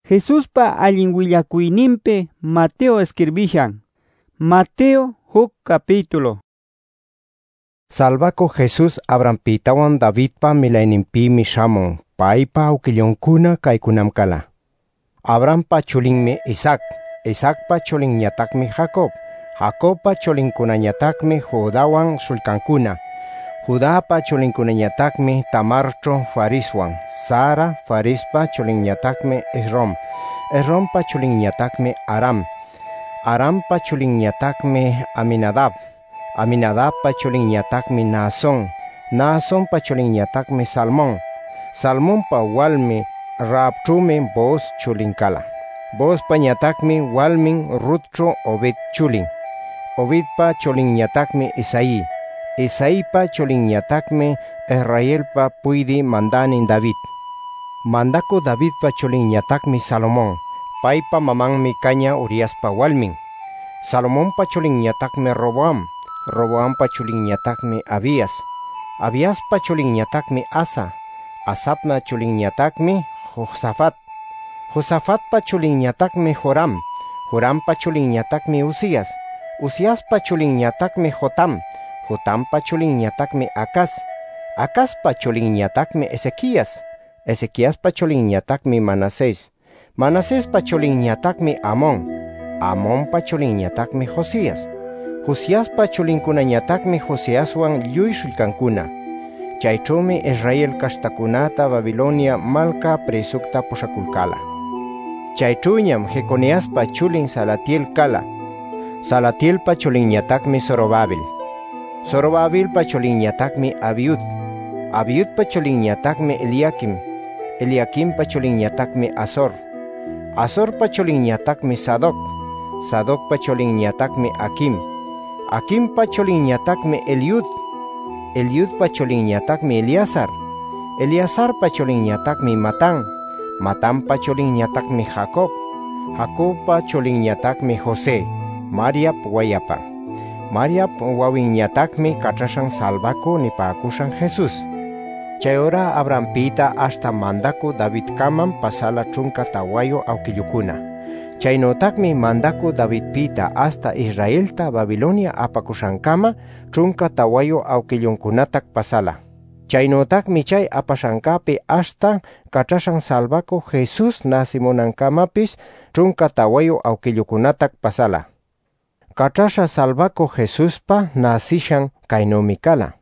Jesuspa allin willakuyninpi Mateo escribishan. Mateo huk capítulo. Salvako Jesus Abrahampitawan Davidpa milayninpimi shamun, paypa awkillunkuna kaykunam Abrahampa chulinmi Isaac, Isaacpa chulinñatakmi Jacob, Jacobpa chulinkunañatakmi Judawan sulkankuna, Judapa chulinkunañatakmi Tamarcho Fariswan, Sara Farispa chulinñatakmi Esrom, Esrompa chulinñatakmi Aram, Arampa chulinñatakmi Aminadab, Aminadabpa chulinñatakmi Naasón, Naasonpa chulinñatakmi Salmón, Salmonpa walmi Raabćhumi Boaz chulinkala, Boazpa ñatakmi walmin Rutćhu Obed chulin, Obedpa chulinñatakmi Isaí, Isaípa chulinñatakmi Israelpa puydi mandanin David, Mandako Davidpa chulinñatakmi Salomón, paypa mamanmi kaña Uriaspa walmin, Salomonpa chulinñatakmi Roboam, Roboampa chulinñatakmi Abías, Abíaspa chulinñatakmi Asa, Asapna chulinñatakmi Josafat, Josafatpa chulinñatakmi Joram, Jorampa chulinñatakmi Usías, Usíaspa chulinñatakmi Jotam, Jotampa chulinñatakmi Acaz, Acazpa chulinñatakmi Ezequías, Ezequíaspa chulinñatakmi Manasés, Manaséspa chulinñatakmi Amón, Amonpa chulinñatakmi Josías, Josíaspa chulinkunañatakmi Josíaswan lluy shulkankuna. Chayćhumi Israel kashtakunata Babilonia malka presukta pushakulkala. Chayćhuñam Jeconiaspa chulin Salatiel kala. Salatielpa chulinñatakmi Zorobabel. Zorobabilpa chulinñatakmi Abiud. Abiudpa chulinñatakmi Eliakim. Eliakimpa chulinñatakmi Azor. Azorpa chulinñatakmi Sadoc. Sadocpa chulinñatakmi Akim. Akimpa chulinñatakmi Eliud. Eliudpa chulinñatakmi Eliazar. Eliazarpa chulinñatakmi Matán. Matánpa chulinñatakmi Jacob. Jacobpa chulinñatakmi José. Mariap wayapa. Mariap wawinñatakmi kachashan salvako nipakushan Jesús. Chayora Abrahampita hasta mandako David kaman pasala chunka tawayo awkillukuna. Chaynotakmi mandako Davidpita hasta Israelta Babilonia apakushankama chunka tawayo awkillunkunatak pasala. Chaynotakmi chay apashankapi hasta kachashan salvako Jesús nasimunankamapis chunka tawayo awkillukunatak pasala. Kachasha salvako Jesuspa nasishan kaynomikala.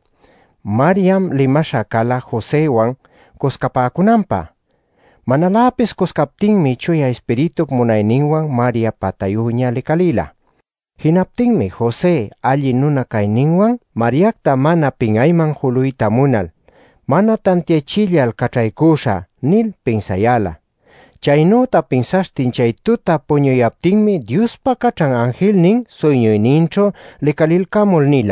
Mariam limasha kala Josewan kuskapakunampa. Manalapis kuskaptinmi chuya espiritup munayninwan Maria patayuña likalila. Hinaptinmi Jose alli nuna kayninwan Mariakta mana pinayman huluyta munal, mana tantiachillal kachaykusha nil pinsayala. Chaynota pinsashtin chay tuta puñuyaptinmi Diospa kachan angelnin sueñuynincho likalilkamul nila.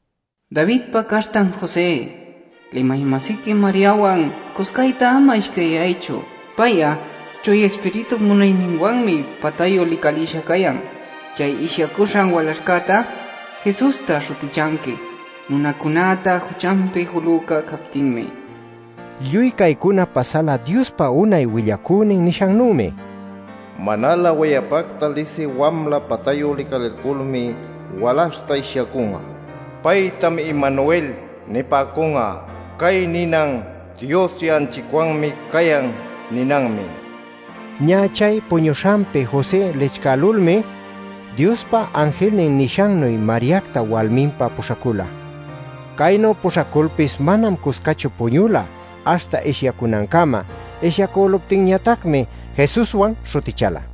Davidpa kashtan Jose, limaymasiki Mariawan kuskayta ama ishkayaychu. Paya, chuy espiritu munayninwanmi patayo likalisha kayan. Chay ishakushan walashkata, Jesusta shutichanki. Nunakunata huchampi huluka kaptinmi. Lluy kaykuna pasala Diospa unay willakunin nishannume. Manala wayapakta lisi wamla patayo likalilkulmi walashta ishakunga. Paytam Immanuel nipakunga, kay ninang Dios yanchikwanmi kayan ninangmi. Ñachay puñushampe Jose lechkalulmi, Diospa angelnin nishannuy Mariakta walminpa pushakula. Kayno pushakulpis manam kuskachu puñula, hasta isyakunankama, isyakuluptinñatakmi Jesuswan shutichala.